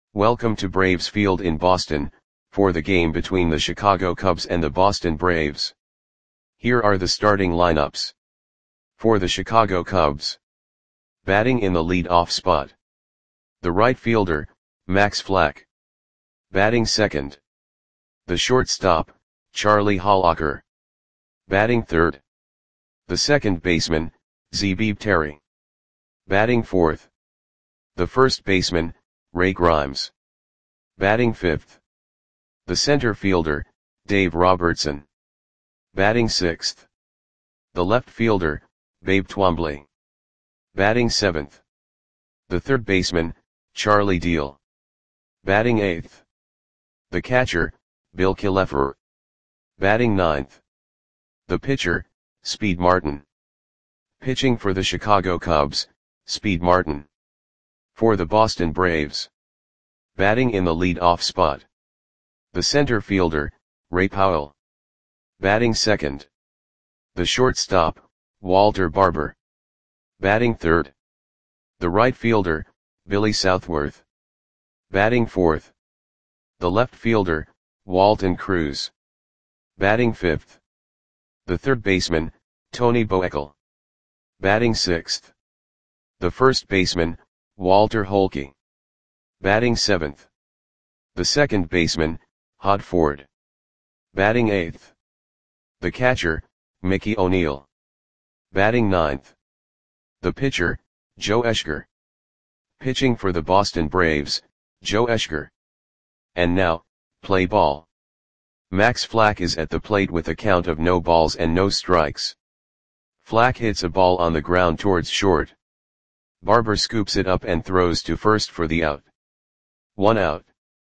Welcome to Braves Field in Boston, for the game between the Chicago Cubs and the Boston Braves. Here are the starting lineups. For the Chicago Cubs. Batting in the lead-off spot. The right fielder, Max Flack. Batting second. The shortstop, Charlie Hollacker. Batting third. The second baseman, Zebib Terry. Batting fourth. The first baseman, Ray Grimes. Batting fifth. The center fielder, Dave Robertson. Batting sixth. The left fielder, Babe Twombly. Batting seventh. The third baseman, Charlie Deal. Batting eighth. The catcher, Bill Killefer. Batting ninth. The pitcher, Speed Martin. Pitching for the Chicago Cubs, Speed Martin. For the Boston Braves. Batting in the lead-off spot. The center fielder, Ray Powell. Batting second. The shortstop, Walter Barber. Batting third. The right fielder, Billy Southworth. Batting fourth. The left fielder, Walton Cruz. Batting fifth. The third baseman, Tony Boekel. Batting sixth. The first baseman, Walter Holke. Batting seventh. The second baseman, Hod Ford. Batting eighth. The catcher, Mickey O'Neill. Batting ninth. The pitcher, Joe Eschger. Pitching for the Boston Braves, Joe Eschger. And now, play ball. Max Flack is at the plate with a count of no balls and no strikes. Flack hits a ball on the ground towards short. Barber scoops it up and throws to first for the out. 1 out.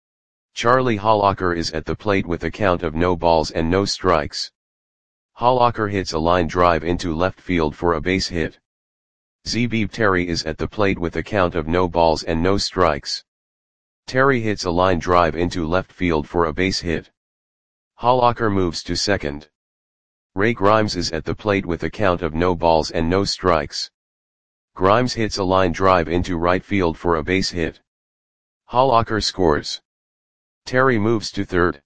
Charlie Hollacker is at the plate with a count of no balls and no strikes. Hollacker hits a line drive into left field for a base hit. Zebib Terry is at the plate with a count of no balls and no strikes. Terry hits a line drive into left field for a base hit. Hollacker moves to second. Ray Grimes is at the plate with a count of no balls and no strikes. Grimes hits a line drive into right field for a base hit. Hollacker scores. Terry moves to third.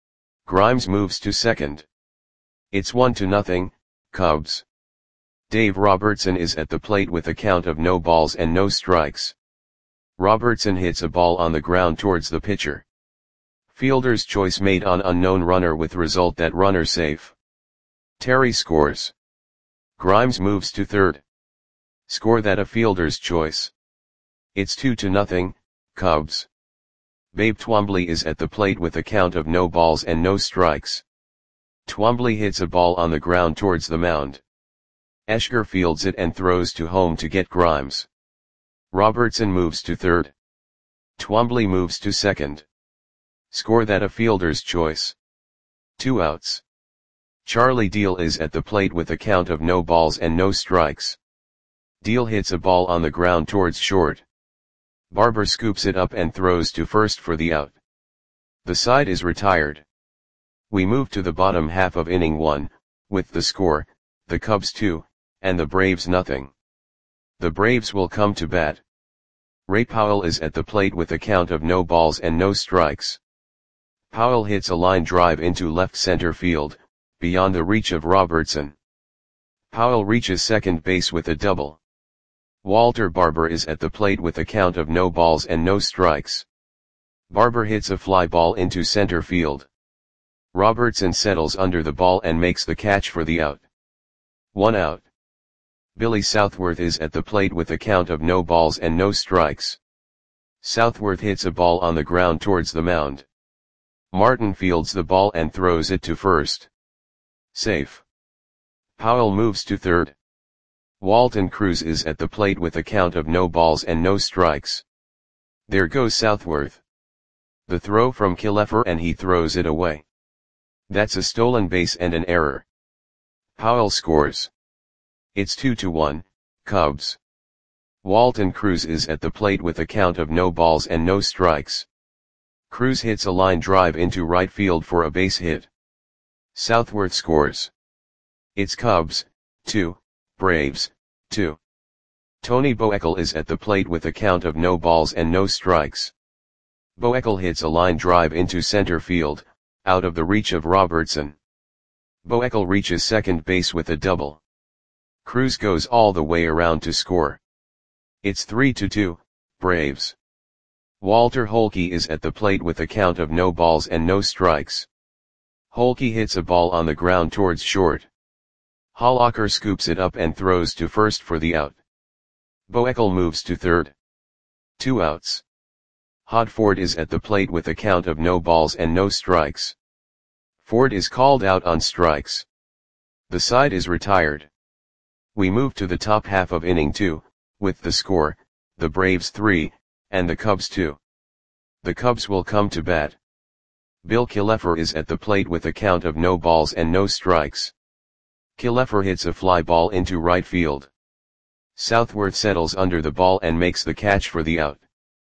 Grimes moves to second. It's 1-0, Cubs. Dave Robertson is at the plate with a count of no balls and no strikes. Robertson hits a ball on the ground towards the pitcher. Fielder's choice made on unknown runner with result that runner safe. Terry scores. Grimes moves to third. Score that a fielder's choice. It's 2-0, Cubs. Babe Twombly is at the plate with a count of no balls and no strikes. Twombly hits a ball on the ground towards the mound. Eschger fields it and throws to home to get Grimes. Robertson moves to third. Twombly moves to second. Score that a fielder's choice. 2 outs. Charlie Deal is at the plate with a count of no balls and no strikes. Deal hits a ball on the ground towards short. Barber scoops it up and throws to first for the out. The side is retired. We move to the bottom half of inning 1, with the score, the Cubs 2, and the Braves nothing. The Braves will come to bat. Ray Powell is at the plate with a count of no balls and no strikes. Powell hits a line drive into left center field, beyond the reach of Robertson. Powell reaches second base with a double. Walter Barber is at the plate with a count of no balls and no strikes. Barber hits a fly ball into center field. Robertson settles under the ball and makes the catch for the out. 1 out. Billy Southworth is at the plate with a count of no balls and no strikes. Southworth hits a ball on the ground towards the mound. Martin fields the ball and throws it to first. Safe. Powell moves to third. Walton Cruz is at the plate with a count of no balls and no strikes. There goes Southworth. The throw from Killefer and he throws it away. That's a stolen base and an error. Powell scores. It's 2-1, Cubs. Walton Cruz is at the plate with a count of no balls and no strikes. Cruz hits a line drive into right field for a base hit. Southworth scores. It's Cubs, 2, Braves, 2. Tony Boekel is at the plate with a count of no balls and no strikes. Boekel hits a line drive into center field, out of the reach of Robertson. Boekel reaches second base with a double. Cruz goes all the way around to score. It's 3-2, Braves. Walter Holke is at the plate with a count of no balls and no strikes. Holke hits a ball on the ground towards short. Hollacker scoops it up and throws to first for the out. Boekel moves to third. 2 outs. Hodford is at the plate with a count of no balls and no strikes. Ford is called out on strikes. The side is retired. We move to the top half of inning 2, with the score, the Braves 3, and the Cubs 2. The Cubs will come to bat. Bill Killefer is at the plate with a count of no balls and no strikes. Killefer hits a fly ball into right field. Southworth settles under the ball and makes the catch for the out.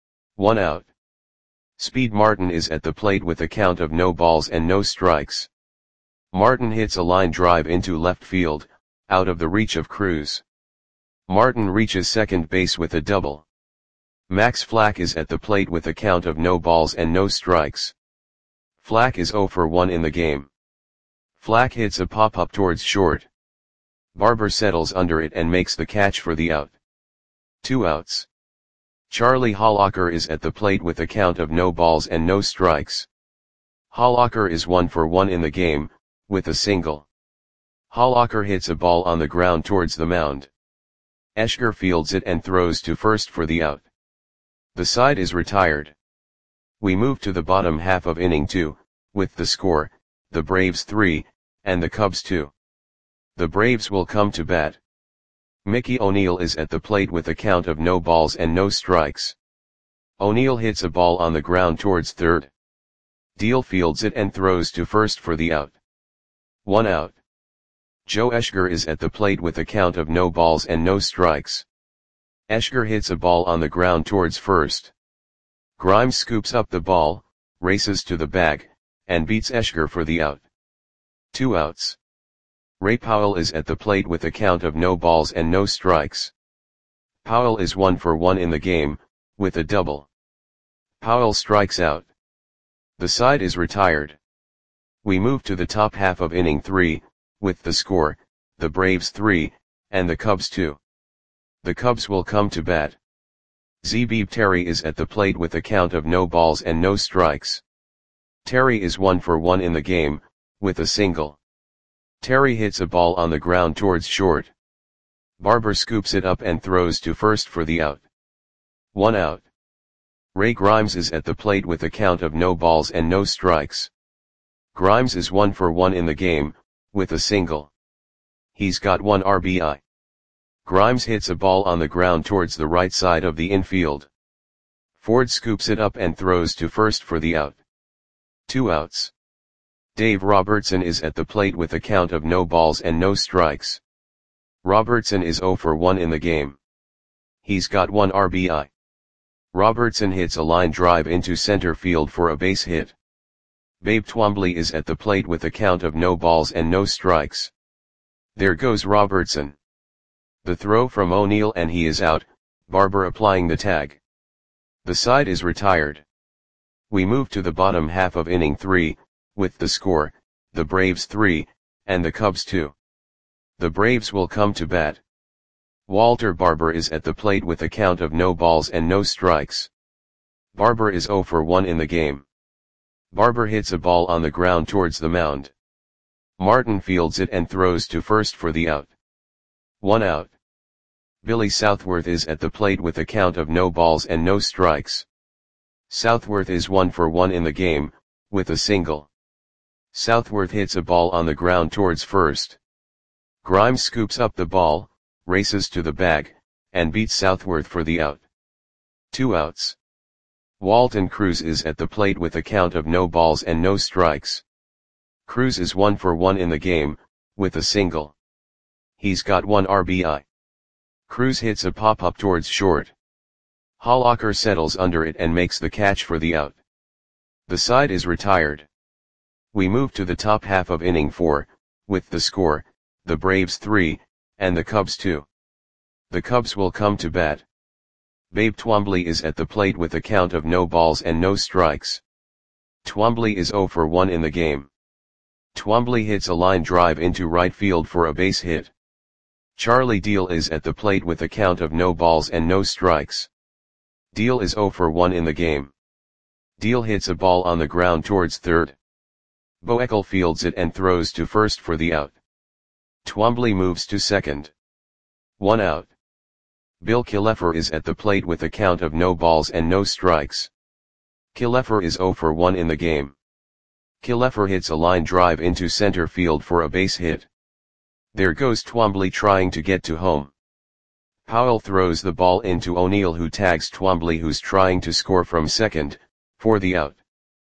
1 out. Speed Martin is at the plate with a count of no balls and no strikes. Martin hits a line drive into left field, out of the reach of Cruz. Martin reaches second base with a double. Max Flack is at the plate with a count of no balls and no strikes. Flack is 0 for 1 in the game. Flack hits a pop-up towards short. Barber settles under it and makes the catch for the out. 2 outs. Charlie Hollacker is at the plate with a count of no balls and no strikes. Hollacker is 1 for 1 in the game, with a single. Hollacker hits a ball on the ground towards the mound. Eschger fields it and throws to first for the out. The side is retired. We move to the bottom half of inning 2, with the score, the Braves 3, and the Cubs 2. The Braves will come to bat. Mickey O'Neill is at the plate with a count of no balls and no strikes. O'Neill hits a ball on the ground towards third. Deal fields it and throws to first for the out. 1 out. Joe Eschger is at the plate with a count of no balls and no strikes. Eschger hits a ball on the ground towards first. Grimes scoops up the ball, races to the bag, and beats Eschger for the out. 2 outs. Ray Powell is at the plate with a count of no balls and no strikes. Powell is 1 for 1 in the game, with a double. Powell strikes out. The side is retired. We move to the top half of inning 3, with the score, the Braves 3, and the Cubs 2. The Cubs will come to bat. Zebib Terry is at the plate with a count of no balls and no strikes. Terry is 1 for 1 in the game, with a single. Terry hits a ball on the ground towards short. Barber scoops it up and throws to first for the out. 1 out. Ray Grimes is at the plate with a count of no balls and no strikes. Grimes is 1 for 1 in the game, with a single. He's got 1 RBI. Grimes hits a ball on the ground towards the right side of the infield. Ford scoops it up and throws to first for the out. 2 outs. Dave Robertson is at the plate with a count of no balls and no strikes. Robertson is 0 for 1 in the game. He's got 1 RBI. Robertson hits a line drive into center field for a base hit. Babe Twombly is at the plate with a count of no balls and no strikes. There goes Robertson. The throw from O'Neill and he is out, Barber applying the tag. The side is retired. We move to the bottom half of inning 3, with the score, the Braves 3, and the Cubs 2. The Braves will come to bat. Walter Barber is at the plate with a count of no balls and no strikes. Barber is 0 for 1 in the game. Barber hits a ball on the ground towards the mound. Martin fields it and throws to first for the out. 1 out. Billy Southworth is at the plate with a count of no balls and no strikes. Southworth is 1 for 1 in the game, with a single. Southworth hits a ball on the ground towards first. Grimes scoops up the ball, races to the bag, and beats Southworth for the out. 2 outs. Walton Cruz is at the plate with a count of no balls and no strikes. Cruz is 1 for 1 in the game, with a single. He's got 1 RBI. Cruz hits a pop-up towards short. Hollacker settles under it and makes the catch for the out. The side is retired. We move to the top half of inning 4, with the score, the Braves 3, and the Cubs 2. The Cubs will come to bat. Babe Twombly is at the plate with a count of no balls and no strikes. Twombly is 0 for 1 in the game. Twombly hits a line drive into right field for a base hit. Charlie Deal is at the plate with a count of no balls and no strikes. Deal is 0 for 1 in the game. Deal hits a ball on the ground towards third. Boekel fields it and throws to first for the out. Twombly moves to second. 1 out. Bill Killefer is at the plate with a count of no balls and no strikes. Killefer is 0 for 1 in the game. Killefer hits a line drive into center field for a base hit. There goes Twombly trying to get to home. Powell throws the ball into O'Neill, who tags Twombly, who's trying to score from second, for the out.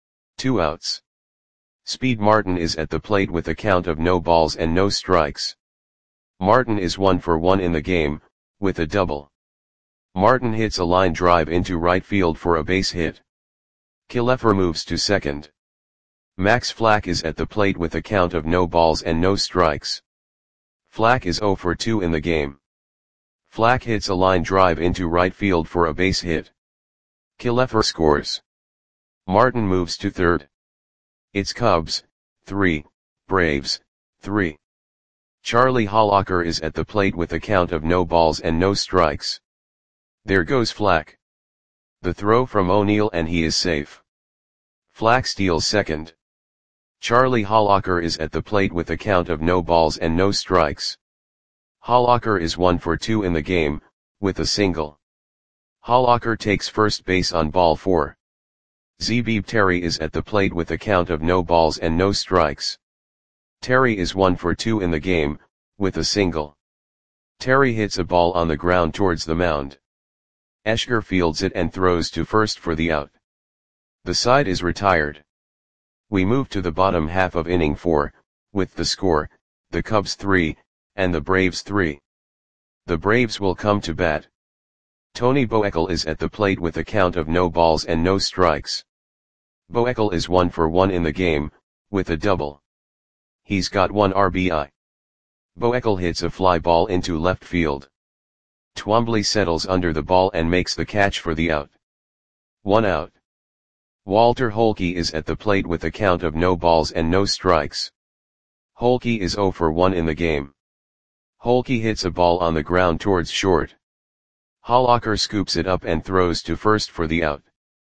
2 outs. Speed Martin is at the plate with a count of no balls and no strikes. Martin is 1 for 1 in the game, with a double. Martin hits a line drive into right field for a base hit. Killefer moves to second. Max Flack is at the plate with a count of no balls and no strikes. Flack is 0 for 2 in the game. Flack hits a line drive into right field for a base hit. Killefer scores. Martin moves to third. It's Cubs, 3, Braves, 3. Charlie Hollacker is at the plate with a count of no balls and no strikes. There goes Flack. The throw from O'Neill and he is safe. Flack steals second. Charlie Hollacker is at the plate with a count of no balls and no strikes. Hollacker is 1 for 2 in the game, with a single. Hollacker takes first base on ball 4. Zebib Terry is at the plate with a count of no balls and no strikes. Terry is 1 for 2 in the game, with a single. Terry hits a ball on the ground towards the mound. Eschger fields it and throws to first for the out. The side is retired. We move to the bottom half of inning 4, with the score, the Cubs 3, and the Braves 3. The Braves will come to bat. Tony Boekel is at the plate with a count of no balls and no strikes. Boekel is 1 for 1 in the game, with a double. He's got 1 RBI. Boekel hits a fly ball into left field. Twombly settles under the ball and makes the catch for the out. 1 out. Walter Holke is at the plate with a count of no balls and no strikes. Holke is 0 for 1 in the game. Holke hits a ball on the ground towards short. Hollacker scoops it up and throws to first for the out.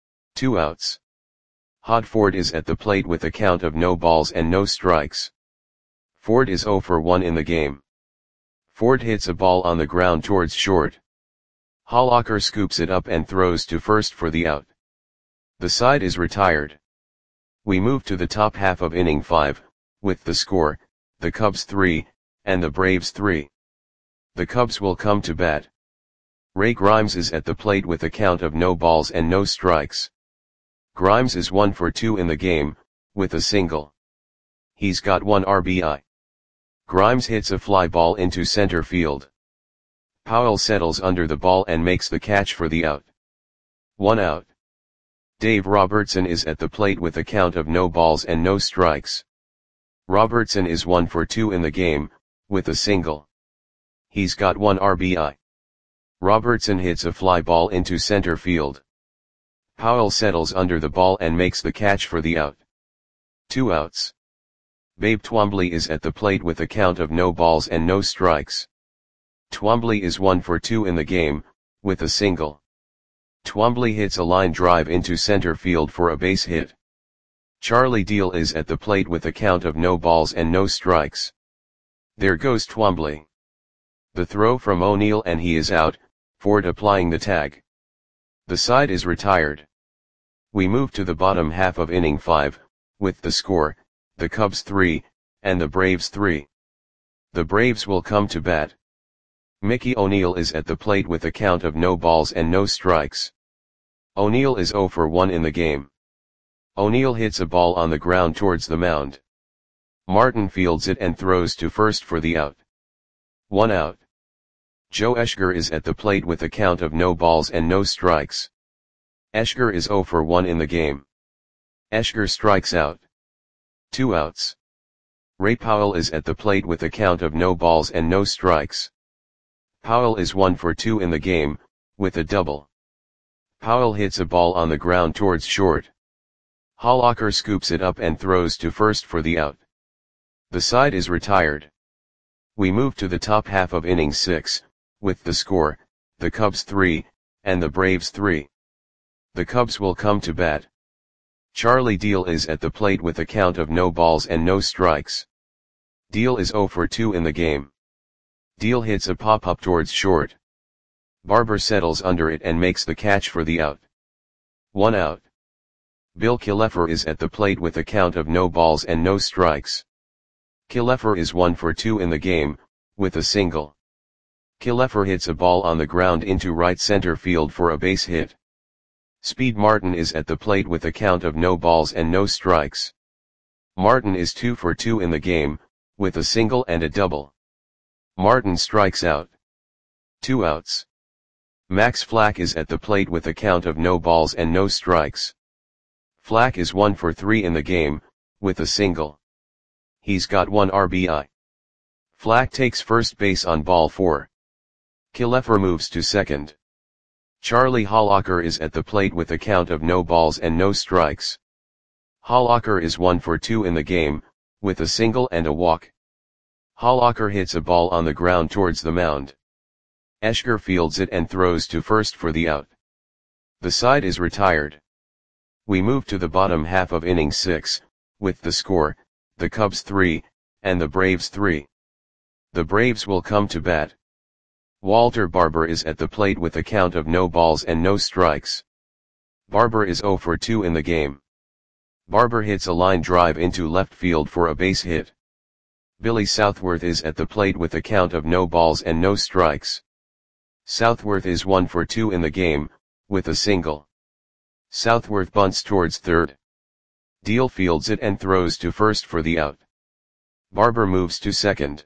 2 outs. Hod Ford is at the plate with a count of no balls and no strikes. Ford is 0 for 1 in the game. Ford hits a ball on the ground towards short. Hollacker scoops it up and throws to first for the out. The side is retired. We move to the top half of inning 5, with the score, the Cubs 3, and the Braves 3. The Cubs will come to bat. Ray Grimes is at the plate with a count of no balls and no strikes. Grimes is 1 for 2 in the game, with a single. He's got 1 RBI. Grimes hits a fly ball into center field. Powell settles under the ball and makes the catch for the out. 1 out. Dave Robertson is at the plate with a count of no balls and no strikes. Robertson is 1 for 2 in the game, with a single. He's got 1 RBI. Robertson hits a fly ball into center field. Powell settles under the ball and makes the catch for the out. 2 outs. Babe Twombly is at the plate with a count of no balls and no strikes. Twombly is 1 for 2 in the game, with a single. Twombly hits a line drive into center field for a base hit. Charlie Deal is at the plate with a count of no balls and no strikes. There goes Twombly. The throw from O'Neill and he is out, Ford applying the tag. The side is retired. We move to the bottom half of inning 5, with the score, the Cubs 3, and the Braves 3. The Braves will come to bat. Mickey O'Neill is at the plate with a count of no balls and no strikes. O'Neill is 0 for 1 in the game. O'Neill hits a ball on the ground towards the mound. Martin fields it and throws to first for the out. 1 out. Joe Eschger is at the plate with a count of no balls and no strikes. Eschger is 0 for 1 in the game. Eschger strikes out. 2 outs. Ray Powell is at the plate with a count of no balls and no strikes. Powell is 1 for 2 in the game, with a double. Powell hits a ball on the ground towards short. Hollacker scoops it up and throws to first for the out. The side is retired. We move to the top half of inning 6, with the score, the Cubs 3, and the Braves 3. The Cubs will come to bat. Charlie Deal is at the plate with a count of no balls and no strikes. Deal is 0 for 2 in the game. Deal hits a pop-up towards short. Barber settles under it and makes the catch for the out. 1 out. Bill Killefer is at the plate with a count of no balls and no strikes. Killefer is 1 for 2 in the game, with a single. Killefer hits a ball on the ground into right center field for a base hit. Speed Martin is at the plate with a count of no balls and no strikes. Martin is 2 for 2 in the game, with a single and a double. Martin strikes out. 2 outs. Max Flack is at the plate with a count of no balls and no strikes. Flack is 1 for 3 in the game, with a single. He's got 1 RBI. Flack takes first base on ball 4. Killefer moves to second. Charlie Hollacker is at the plate with a count of no balls and no strikes. Hollacker is 1 for 2 in the game, with a single and a walk. Hollacker hits a ball on the ground towards the mound. Eschger fields it and throws to first for the out. The side is retired. We move to the bottom half of inning 6, with the score, the Cubs 3, and the Braves 3. The Braves will come to bat. Walter Barber is at the plate with a count of no balls and no strikes. Barber is 0 for 2 in the game. Barber hits a line drive into left field for a base hit. Billy Southworth is at the plate with a count of no balls and no strikes. Southworth is 1 for 2 in the game, with a single. Southworth bunts towards third. Deal fields it and throws to first for the out. Barber moves to second.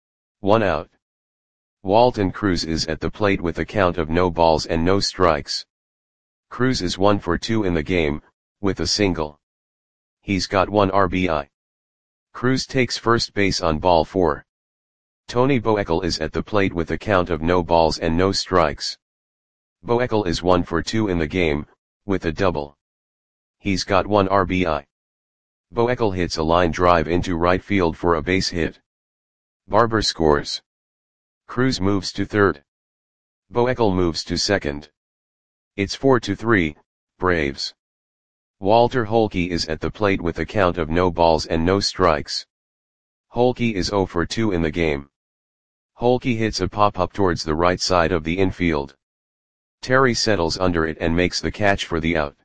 1 out. Walton Cruz is at the plate with a count of no balls and no strikes. Cruz is 1 for 2 in the game, with a single. He's got 1 RBI. Cruz takes first base on ball 4. Tony Boekel is at the plate with a count of no balls and no strikes. Boekel is 1 for 2 in the game, with a double. He's got 1 RBI. Boekel hits a line drive into right field for a base hit. Barber scores. Cruz moves to third. Boekel moves to second. It's 4-3, Braves. Walter Holke is at the plate with a count of no balls and no strikes. Holke is 0 for 2 in the game. Holke hits a pop-up towards the right side of the infield. Terry settles under it and makes the catch for the out.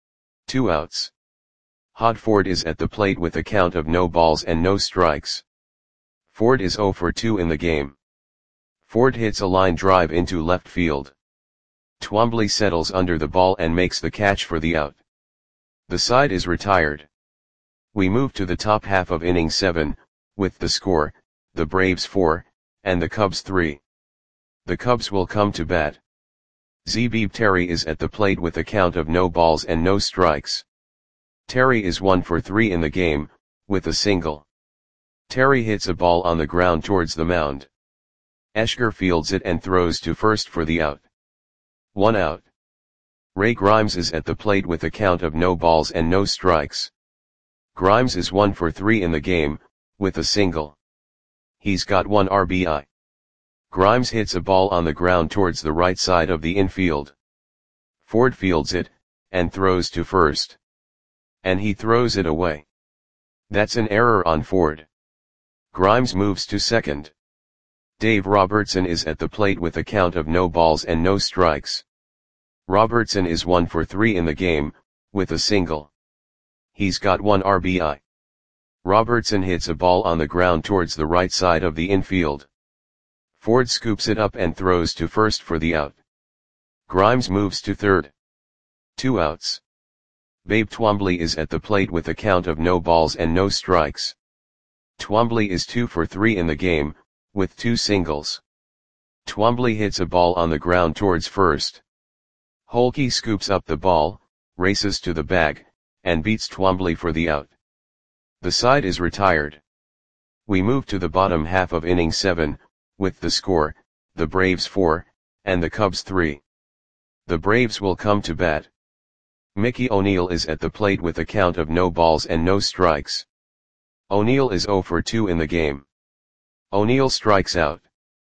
2 outs. Hod Ford is at the plate with a count of no balls and no strikes. Ford is 0 for 2 in the game. Ford hits a line drive into left field. Twombly settles under the ball and makes the catch for the out. The side is retired. We move to the top half of inning 7, with the score, the Braves 4, and the Cubs 3. The Cubs will come to bat. Zeebeeb Terry is at the plate with a count of no balls and no strikes. Terry is 1 for 3 in the game, with a single. Terry hits a ball on the ground towards the mound. Eschger fields it and throws to first for the out. 1 out. Ray Grimes is at the plate with a count of no balls and no strikes. Grimes is 1 for 3 in the game, with a single. He's got 1 RBI. Grimes hits a ball on the ground towards the right side of the infield. Ford fields it, and throws to first. And he throws it away. That's an error on Ford. Grimes moves to second. Dave Robertson is at the plate with a count of no balls and no strikes. Robertson is 1 for 3 in the game, with a single. He's got 1 RBI. Robertson hits a ball on the ground towards the right side of the infield. Ford scoops it up and throws to first for the out. Grimes moves to third. 2 outs. Babe Twombly is at the plate with a count of no balls and no strikes. Twombly is 2 for 3 in the game, with 2 singles. Twombly hits a ball on the ground towards first. Holke scoops up the ball, races to the bag, and beats Twombly for the out. The side is retired. We move to the bottom half of inning 7, with the score, the Braves 4, and the Cubs 3. The Braves will come to bat. Mickey O'Neill is at the plate with a count of no balls and no strikes. O'Neill is 0 for 2 in the game. O'Neill strikes out.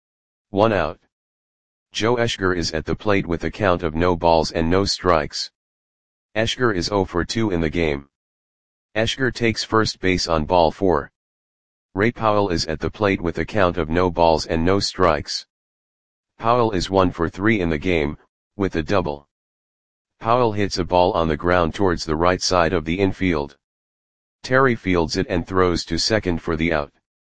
1 out. Joe Eschger is at the plate with a count of no balls and no strikes. Eschger is 0 for 2 in the game. Eschger takes first base on ball 4. Ray Powell is at the plate with a count of no balls and no strikes. Powell is 1 for 3 in the game, with a double. Powell hits a ball on the ground towards the right side of the infield. Terry fields it and throws to second for the out.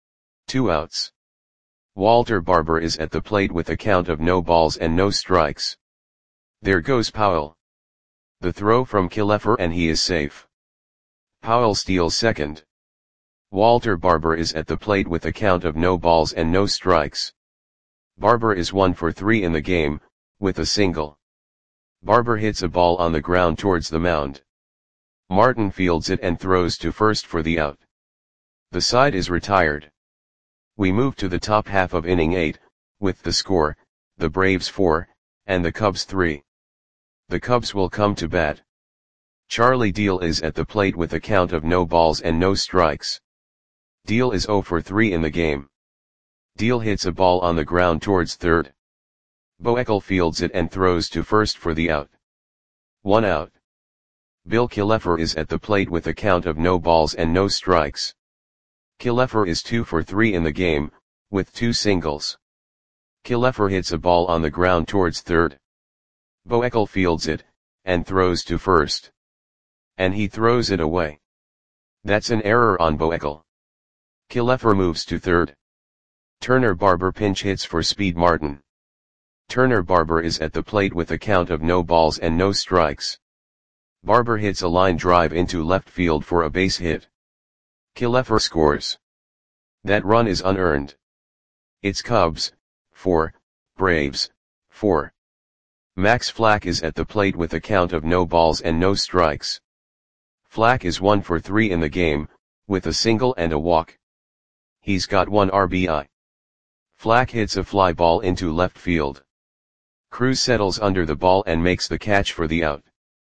2 outs. Walter Barber is at the plate with a count of no balls and no strikes. There goes Powell. The throw from Killefer and he is safe. Powell steals second. Walter Barber is at the plate with a count of no balls and no strikes. Barber is 1 for 3 in the game, with a single. Barber hits a ball on the ground towards the mound. Martin fields it and throws to first for the out. The side is retired. We move to the top half of inning 8, with the score, the Braves 4, and the Cubs 3. The Cubs will come to bat. Charlie Deal is at the plate with a count of no balls and no strikes. Deal is 0 for 3 in the game. Deal hits a ball on the ground towards third. Boekel fields it and throws to first for the out. 1 out. Bill Killefer is at the plate with a count of no balls and no strikes. Killefer is 2 for 3 in the game, with 2 singles. Killefer hits a ball on the ground towards third. Boekel fields it, and throws to first. And he throws it away. That's an error on Boekel. Killefer moves to third. Turner Barber pinch hits for Speed Martin. Turner Barber is at the plate with a count of no balls and no strikes. Barber hits a line drive into left field for a base hit. Killefer scores. That run is unearned. It's Cubs 4, Braves 4. Max Flack is at the plate with a count of no balls and no strikes. Flack is 1 for 3 in the game, with a single and a walk. He's got 1 RBI. Flack hits a fly ball into left field. Cruz settles under the ball and makes the catch for the out.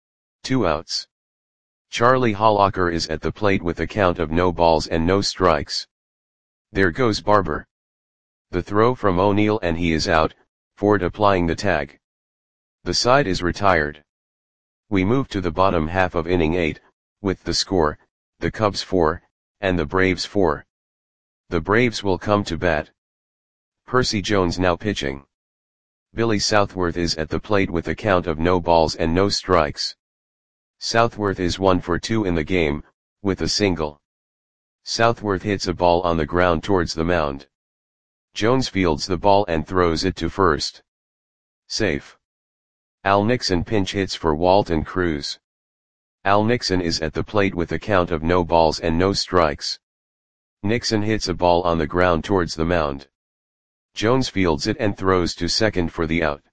2 outs. Charlie Hollacker is at the plate with a count of no balls and no strikes. There goes Barber. The throw from O'Neill and he is out, Ford applying the tag. The side is retired. We move to the bottom half of inning 8, with the score, the Cubs 4, and the Braves 4. The Braves will come to bat. Percy Jones now pitching. Billy Southworth is at the plate with a count of no balls and no strikes. Southworth is 1 for 2 in the game, with a single. Southworth hits a ball on the ground towards the mound. Jones fields the ball and throws it to first. Safe. Al Nixon pinch hits for Walton Cruz. Al Nixon is at the plate with a count of no balls and no strikes. Nixon hits a ball on the ground towards the mound. Jones fields it and throws to second for the out.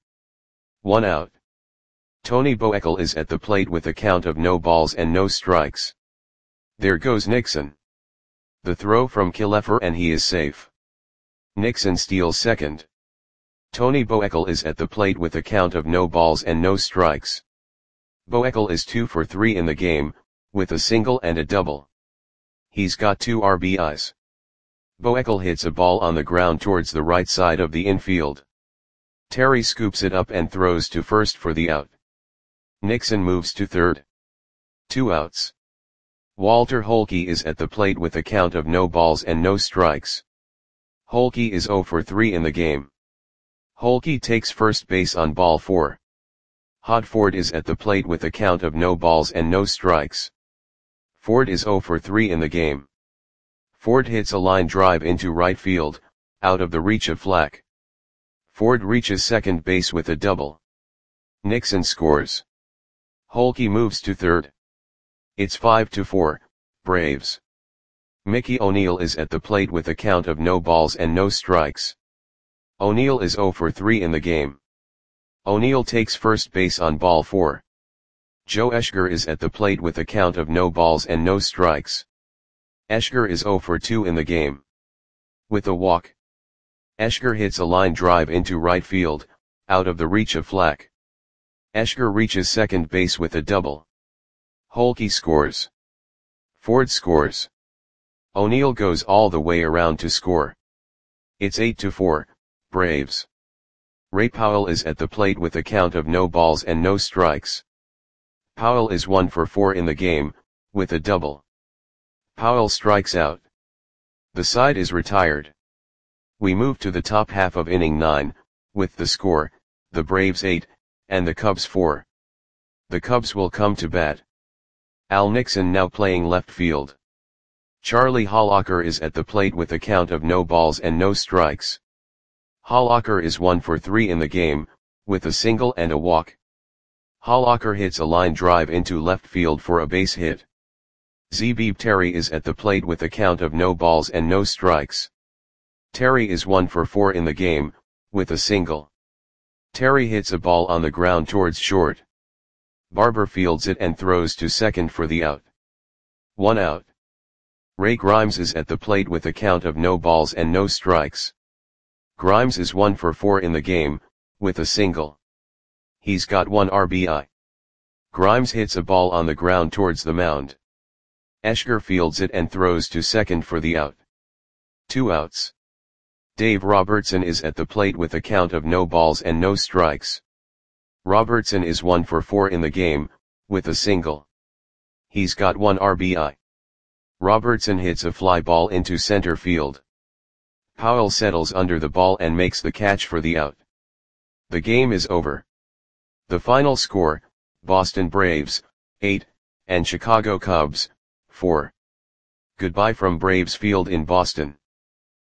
1 out. Tony Boekel is at the plate with a count of no balls and no strikes. There goes Nixon. The throw from Killefer and he is safe. Nixon steals second. Tony Boekel is at the plate with a count of no balls and no strikes. Boekel is 2 for 3 in the game, with a single and a double. He's got 2 RBIs. Boekel hits a ball on the ground towards the right side of the infield. Terry scoops it up and throws to first for the out. Nixon moves to third. 2 outs. Walter Holke is at the plate with a count of no balls and no strikes. Holke is 0 for 3 in the game. Holke takes first base on ball 4. Hod Ford is at the plate with a count of no balls and no strikes. Ford is 0 for 3 in the game. Ford hits a line drive into right field, out of the reach of Flack. Ford reaches second base with a double. Nixon scores. Holke moves to third. It's 5-4, Braves. Mickey O'Neill is at the plate with a count of no balls and no strikes. O'Neill is 0 for 3 in the game. O'Neill takes first base on ball 4. Joe Eschger is at the plate with a count of no balls and no strikes. Eschger is 0 for 2 in the game. With a walk. Eschger hits a line drive into right field, out of the reach of Flack. Eschger reaches second base with a double. Holke scores. Ford scores. O'Neill goes all the way around to score. It's 8-4, Braves. Ray Powell is at the plate with a count of no balls and no strikes. Powell is 1 for 4 in the game, with a double. Powell strikes out. The side is retired. We move to the top half of inning 9, with the score, the Braves 8, and the Cubs 4. The Cubs will come to bat. Al Nixon now playing left field. Charlie Hollacker is at the plate with a count of no balls and no strikes. Hollacker is 1 for 3 in the game, with a single and a walk. Hollacker hits a line drive into left field for a base hit. Zebib Terry is at the plate with a count of no balls and no strikes. Terry is 1 for 4 in the game, with a single. Terry hits a ball on the ground towards short. Barber fields it and throws to second for the out. 1 out. Ray Grimes is at the plate with a count of no balls and no strikes. Grimes is 1 for 4 in the game, with a single. He's got 1 RBI. Grimes hits a ball on the ground towards the mound. Eschger fields it and throws to second for the out. 2 outs. Dave Robertson is at the plate with a count of no balls and no strikes. Robertson is 1 for 4 in the game, with a single. He's got 1 RBI. Robertson hits a fly ball into center field. Powell settles under the ball and makes the catch for the out. The game is over. The final score, Boston Braves, 8, and Chicago Cubs, 4. Goodbye from Braves Field in Boston.